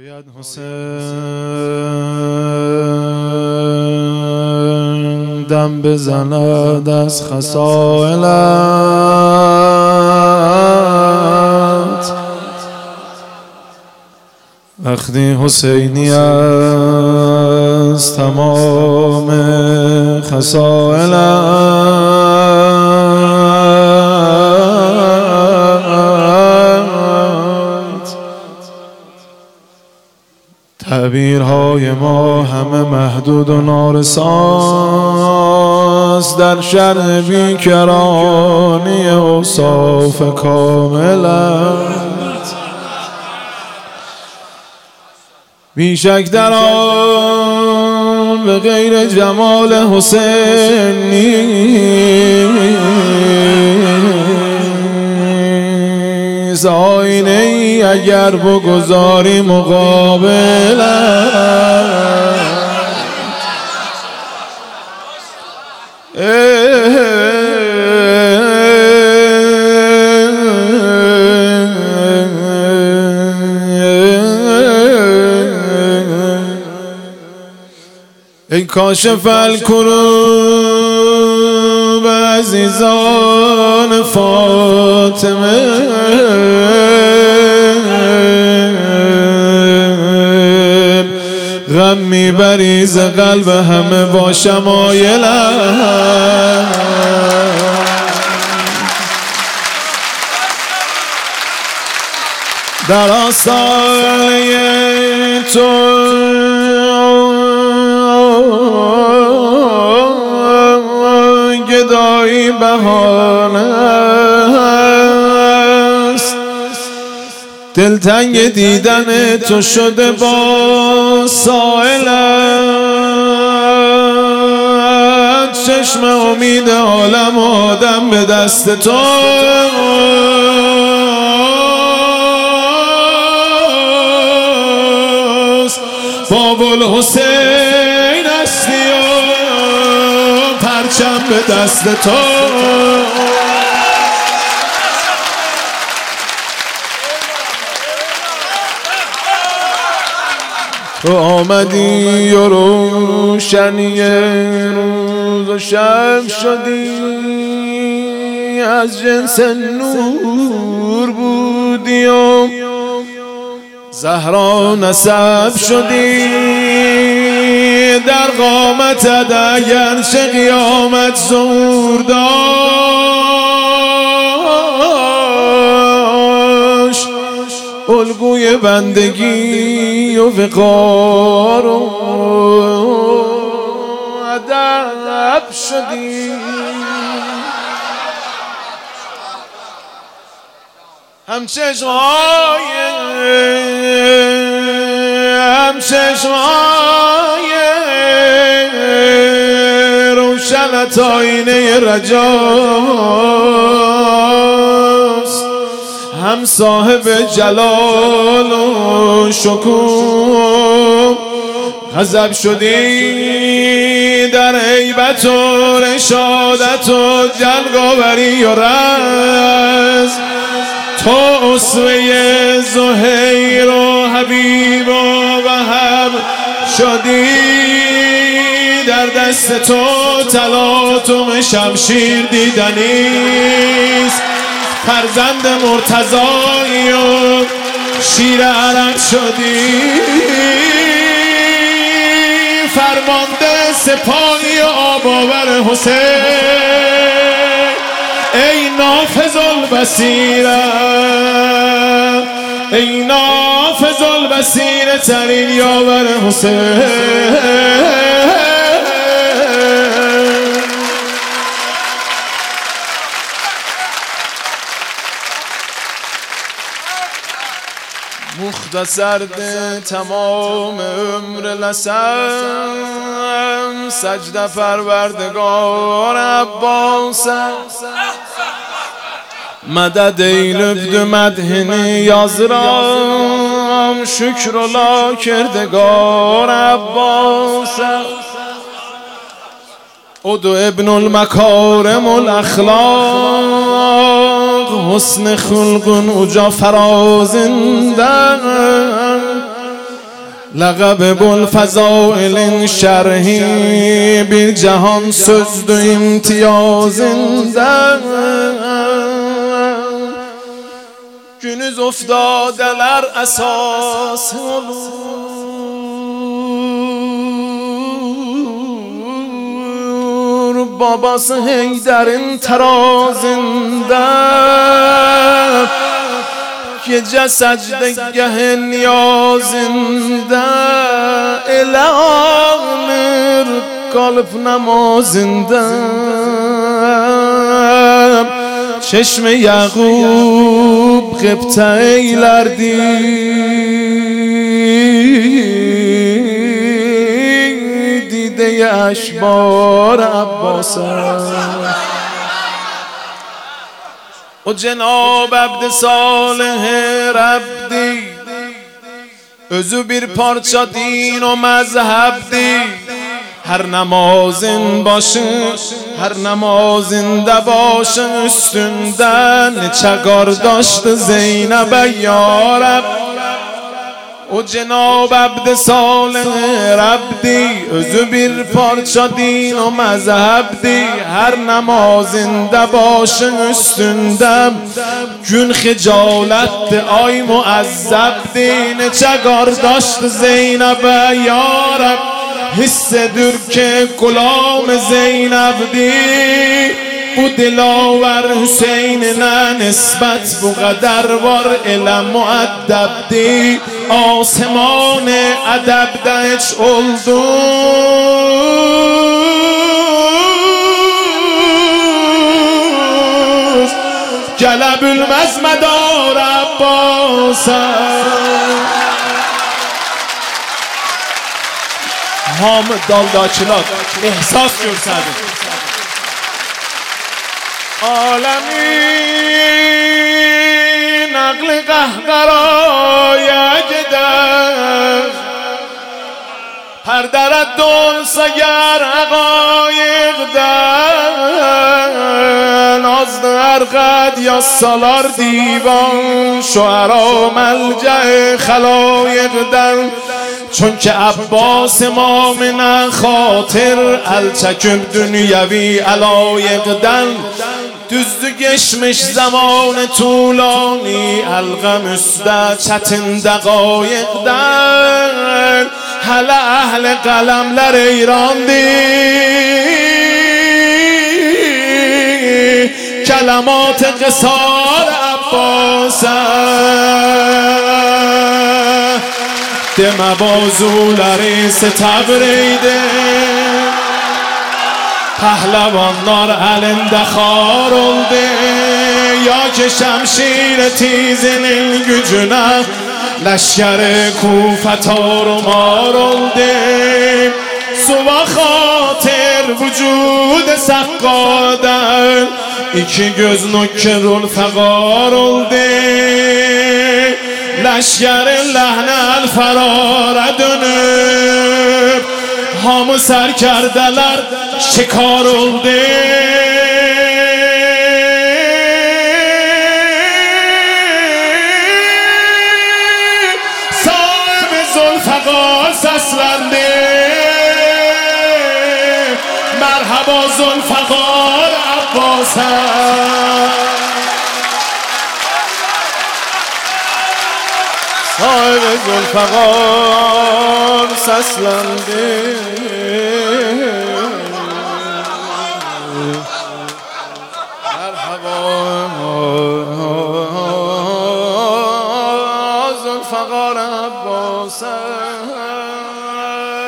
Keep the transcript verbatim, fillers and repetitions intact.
باید حسین دم بزند از خسائلت، وقتی حسینی از تمام خسائلت. تعبیرهای ما همه محدود و نارساست در شرح بیکرانی اوصاف کاملت. بیشک در آن به غیر جمال حسین نیست آینه ای اگر بگذاری مقابلت. ای کاشف الکروب عزیزان فاطمه، غم میبری ز قلب همه با شمایلت. در آستانه تو گدایی بهانه است، دلتنگ دیدن تو شده با سائلت. چشم امید عالم آدم به دست تو، باب الحسین هستی و پرچم به دست تو. تو آمدی و روشنی روز و شب شدی، از جنس نور بودی و زهرا نسب شدی. در قامتت اگرچه قیامت ظهور داشت، الگوی بندگی و وقار و ادب شدی. هم چشمای هم چشمای روشنت آینه رجاست، هم صاحب جلال و شکوه غضب شدی. در هیبت و رشادت و جلوه‌آوری و رز، تو اسوه زهیر و حبیب و وهب شدی. در دست تو تلاطم شمشیر دیدنیست، فرزند مرتضایی و شیر عرب شدی. فرمانده سپاهی و آباور حسین، ای نافذ البصیره ای نافذ البصیره ترین یاور حسین. مختصر ده تمام عمر لسم، سجده پروردگار عباس. مدد ای لبد مدهنی یازرام، شکر و لا کردگار عباس. ادو ابن المکارم الاخلاق، حسن خلق اوجا فرازنده، لقب بالفضائل شرحی بی جهان سزد و imtiyazında Günüz ofdadeler esas olur Babası Heyder'in terazinde Gece secdegah niyazında Ele ağlar kalp namazında Çeşme Yaqub gıpta eylerdi Dide eşbar Abbas'a O Cenab Abd Salih Rabdi Özü bir parça din o mezhebdi Her namazın başı, her namazında başı üstünden Neçe kardeşti Zeynep'e ya Rab O Cenab Abd Salih Rabdi Özü bir parça din o mezhebdi Her namazında başın üstündem Gün hicaletdi ay muazzebdi Neçe kardeşti Zeynep'e ya Rab Hissedir ki gulam Zeynep'di Bu dilaver Hüseyin'e nisbet bu kadar var ile muaddebdi Asman edebde hiç oldu Gelebülmez medar Abbas'a Hamı daldakılar ihsas görsədir Alemin aklı qahqaraya gider Her dərət olsa ger əqayıqdən Azdı ərqəd yazsalar divan Şuara məlcə xəlayıqdən Çünkü Abbas imamına xatir El çekib dünyevi alayıqdən Düzdü geçmiş zaman tulani Elqəm üstə çətin dəqayıqdən Hələ əhli qələmlər eyrandı Kələmat-ı qisar Abbas'a Deme bazuları ستبریده Pəhləvanlar əlində xar oldu Ya ki şəmşir tizinin gücünə Leşkər Kufə tarumar oldu Suva xatir vücud səqqadən İki göz nükkerul fəqar oldu Leşkər ləhne el-ferara dönüb Hamı sərkərdələr şikar oldu Sahibi Zülfəqar səsləndi Merhaba Zülfəqar Abbas'a Sahibi Zülfəqar səsləndi Merhaba Zülfəqar Abbas'a